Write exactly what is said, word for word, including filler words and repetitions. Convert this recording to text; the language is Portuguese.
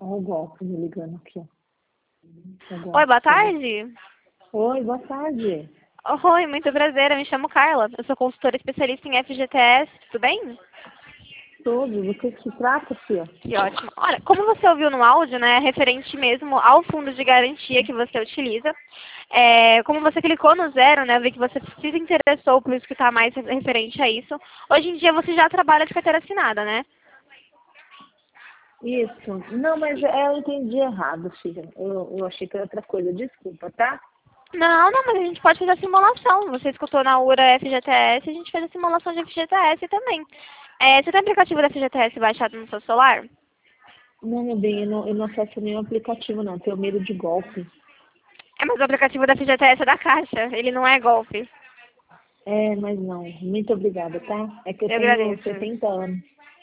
Olha o golpe me ligando aqui, ó. Oi, boa tarde. Oi, boa tarde. Oi, muito prazer, eu me chamo Carla. Eu sou consultora especialista em F G T S, tudo bem? Tudo, do que se trata, filha? Que ótimo. Olha, como você ouviu no áudio, né, referente mesmo ao fundo de garantia que você utiliza, é, como você clicou no zero, né, eu vi que você se interessou por escutar mais referente a isso. Hoje em dia você já trabalha de carteira assinada, né? Isso. Não, mas eu entendi errado, filha. Eu, eu achei que era outra coisa. Desculpa, tá? Não, não, mas a gente pode fazer a simulação. Você escutou na URA F G T S, a gente faz a simulação de F G T S também. É, você tem o aplicativo da F G T S baixado no seu celular? Não, meu bem, eu não, eu não acesso nenhum aplicativo, não. Tenho medo de golpe. É, mas o aplicativo da F G T S é da Caixa, ele não é golpe. É, mas não. Muito obrigada, tá? É que eu Eu tenho agradeço. setenta anos.